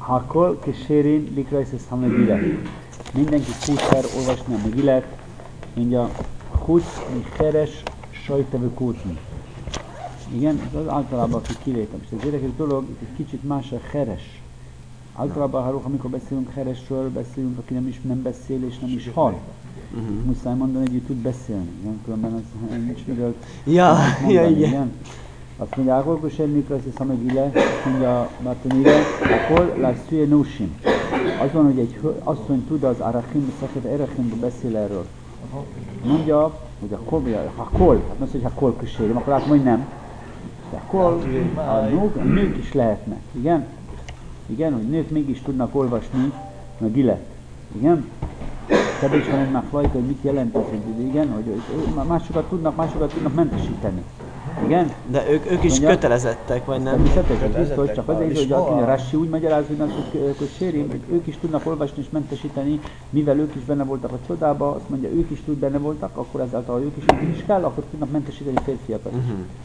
Hakol Kesérin Likrajszesz Hamegile. Mindenki kúszer olvasni a Megilet, mondja, Huc mi Heres sajtevő kótni. Igen, az általában aki kivétel. És ez érdekes dolog, itt egy kicsit más a Heres. Általában, amikor beszélünk Heresről, beszélünk, aki nem beszél és nem is hall. Muszáj mondani, hogy ő tud beszélni. Igen? Különben az nincs miről mondani. Igen. Azt mondja, akkor Kosher Likrajszesz Hamegile, azt mondja Bartonire, akkor Lászúje Nósim. Az van, hogy egy asszony tud az Arachim, Szakhet Erechimbe beszél erről. Mondja, hogy a kol, hát azt, hogy a kol kísérjem, akkor látom, hogy nem. De a kol, a nők is lehetnek, igen? Igen, hogy nők mégis tudnak olvasni a gilet, igen? Ebben is van egy már flajta, hogy mit jelent ez, hogy igen, hogy másokat tudnak mentesíteni. Igen? De ők is kötelezettek, vagy nem? Természetesen, biztos, csak azért, hogy a Rashi úgy magyaráz, hogy sérim, hogy ők is tudnak olvasni és mentesíteni, mivel ők is benne voltak a csodában, azt mondja, ők is tud benne voltak, akkor ezáltal, ha ők is kell, akkor tudnak mentesíteni férfiakat.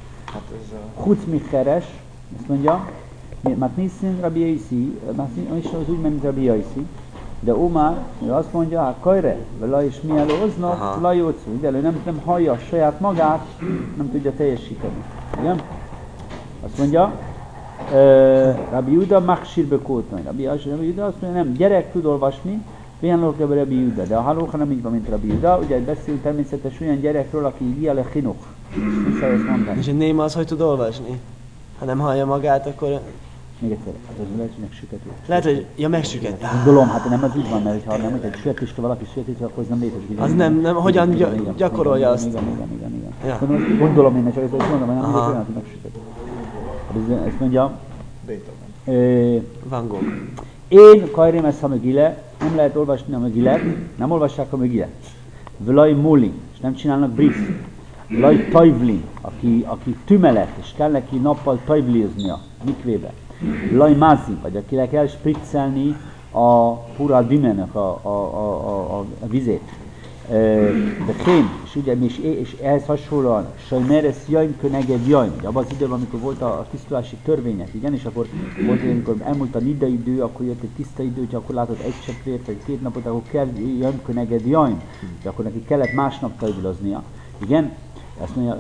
Huc mi Heres, azt mondja, Matniszin Rabbi Yaisi, és az úgy, mint Rabbi Yaisi, de Omar, ő azt mondja, hát kajre, vele is mielő oznok, lajócú, de ő nem hallja saját magát, nem tudja teljesíteni. Igen? Azt mondja, Rabbi Juda Maksirbe kótani. Rabbi Juda azt mondja, nem, gyerek tud olvasni, Fianlók Rabbi Juda, de a halóha nem így van, mint Rabbi Juda, ugye beszélünk természetesen olyan gyerekről, aki ilyen a chinuch. Muszáj ezt mondani. És egy néma az, hogy tud olvasni? Ha nem hallja magát, akkor... Még egyszer, az lehet, hogy megsükető. Lehet, hogy megsüket. Gondolom, hát nem az úgy van, mert ha nem, hogy egy süketéstől valaki süketés, akkor ez nem létezik. Az nem, hogyan gyakorolja azt? Igen. Ja. Gondolom én, csak ezt mondom, hogy nem olyan, hogy megsükető. Ezt mondja... Van Gogh. Én kajrém ezt a Megile, nem lehet olvasni a Megilet, nem olvassák a Megilet. Vlaj Muli, és nem csinálnak briszt. Vlaj Tajvlin, aki tümelet, és kell neki nappal tajvliznia, mikvébe. Laj Mazi, vagy akinek kell spriccelni a pura dimenek a vizét. De kém, és ugye és ehhez hasonlóan sajmeres jaim köneged jaim, ugye abban az időben, amikor volt a tisztulási törvények, igen, és akkor volt, amikor elmúlt a nida idő, akkor jött egy tiszta idő, hogyha akkor látott egy cseppvért, vagy 2 napot, akkor kell jaim köneged jaim, de akkor neki kellett másnap tajviloznia, igen, azt mondja,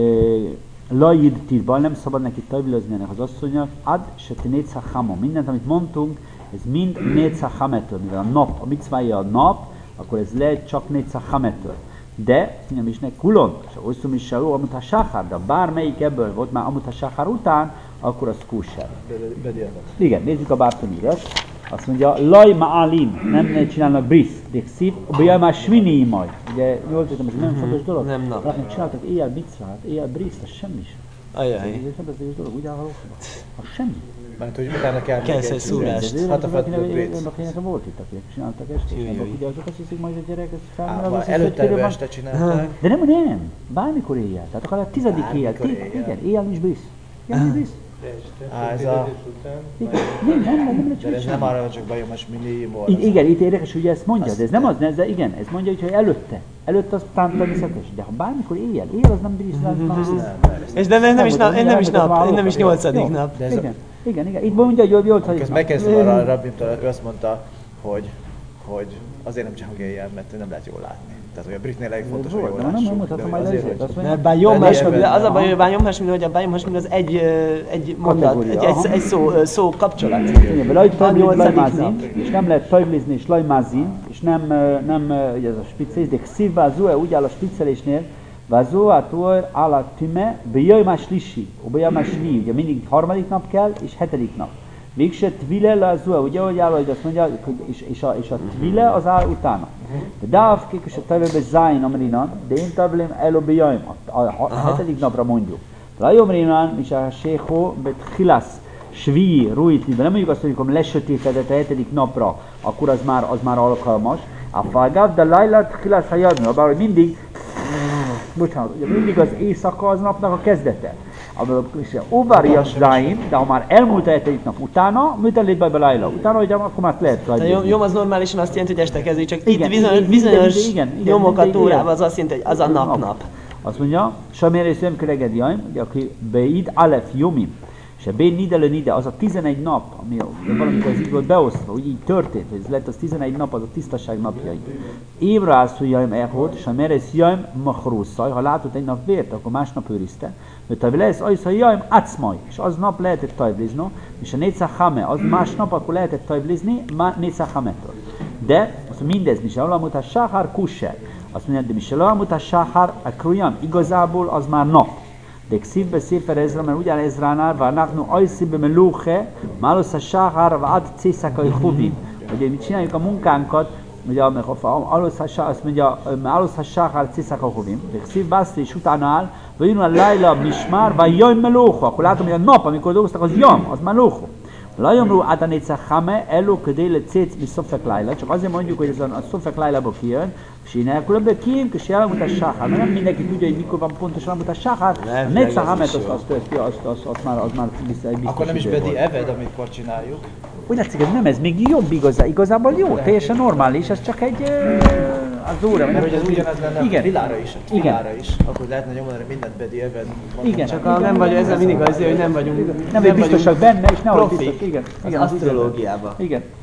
Lajid Tirban, nem szabad neki tajvilozni ennek az asszonynak, ad se te nétsza hamon. Mindent, amit mondtunk, ez mind nétsza hametől, mivel a nap, a micvája a nap, akkor ez lehet csak nétsza hametől. De, nem is nek kulon, és osztum is sajó, amut ha sáhár, de bármelyik ebből volt már amut ha sáhár után, akkor az kúser. Igen, nézzük a Bártonírás. Azt mondja, laj ma'alim, nem csinálnak briszt, de szív, bajaj már svini majd. Ugye, jól tudtam, ez nem fontos dolog. Nem nap. Nem csináltak éjjel micvát, éjjel briszt, az semmi sem. Ajaj. Ez fantasztikus dolog, úgy állhalok? Az semmi. Mert hogy utána kell Kezd egy szúrást. Hát a fetbőt. Akinek volt itt, akik csináltak ezt. Ugye azok azt hiszik majd a gyerek, ez felmerül. Előtte este csinálták. De nem, bármikor éjjel. Tehát akár a 10. éjjel. Igen, éjjel nincs briszt. Éjjel nincs briszt. Ez a... Nem, de ez nem arra, csak bajomás mindig volt. Igen, itt érdekes, hogy ezt mondja, de ez nem az, de igen, ez mondja, hogy előtte. Előtte az természetes, de ha bármikor éjjel az nem briszt. És de nem is 8. nap. Igen, itt mondja, hogy 8. nap. Megkezdtem arra a rabbimtól, ő azt mondta, hogy azért nem csinálok éjjel, mert nem lehet jól látni. Tehát, hogy a britnél elég fontos, hogy jól lássuk. Nem mutatom majd ezért. Mert Bájom Hasmini, az a baj, hogy Bájom Hasmini, hogy a Bájom Hasmini az egy mondat, egy szó kapcsolat. És nem lehet tajvlizni és lajmázin, és nem ugye ez a spiccelés, de kszív vázóe, úgy áll a spiccelésnél, vázó átul áll a tüme, bejajmás lisi, bejajmás li, ugye mindig 3. nap kell, és 7. nap. Végse tvile lazua, ugye ahogy áll, hogy azt mondja, és a tvile az áll utána. De dáv kékus a tajvebe zájn amrinan, de én tajvelém elobijaim, a 7. napra mondjuk. Lajomrinan, és a séhó, bet hilász, svi, ruitli, de nem mondjuk azt, hogy amikor lesötétedett a 7. napra, akkor az már alkalmas. A fágáv, de lajlát hilász hajadni, abban mindig, bocsánat, ugye mindig az éjszaka az napnak a kezdete. Óvárias záim, de ha már elmúlt a 7. nap utána, műtelét be belájla. Utána, hogy akkor már lehet rajta. Jom az normálisan azt jelenti, hogy este kezdődik, csak itt bizonyos nyomokat órában az azt jelenti, hogy az a nap. Azt mondja, Samér és Ömköreged jaim, ugye aki beid alef jomim, És a Bén Nide Nide, az a 11 nap, ami valamikor ez így volt beosztva, úgy így történt, hogy ez lett az 11 nap, az a tisztaság napjai. Évre állszó jaim elhott, és ha meresz jaim machrusszaj, ha látott egy nap vért, akkor másnap őrizte. Mert ha lesz ajszó jaim acmaj, és az nap lehetett tajblizni, és a Néca Hame, az másnap, akkor lehetett tajblizni, Néca Hametől. De, azt mindez, mi se alamut a Sahar kusser. Azt mondja, de mi se alamut a Sahar a krujam, igazából az már nap. De Ksivbe Széfer Ezra, mert ugyan Ezránál, várnáknu ajszibbe melóche, málosz a Sahar, vád cészakai huvim. Ugye mi csináljuk a munkánkat, ugye azt mondja, málosz a Sahar cészakai huvim. De Ksiv Baszli és utána áll, vagy jön a Laila Mismár, vagy jaj melóha. Akkor látom, hogy a nap, amikor dolgoztak, az jam, az melóha. Lajomru Adanéca Hame, Elo Kedéle Céc mi Szofek Laila, csak azért mondjuk, hogy ez a Szofek Lailából kijön, és én elkülönböző kijön, és jelenmut a Sahar, mert nem mindenki tudja, hogy mikor van pontosan elmut a Sahar, a Néca Hamet az már biztos. Akkor nem is Bedi Eved, amikor csináljuk. Úgy látszik, ez nem, ez még jobb igazából jó, teljesen normális, ez csak egy az óra. Mert hogy ez ugyanez lenne a Tilára is, akkor lehetne nyomani mindent Bedi Eved. Igen, csak nem vagy, ezzel mindig azért, hogy nem vagyunk nem biztosak benne, és nehogy biztos. Igen, az asztrológiában. Igen.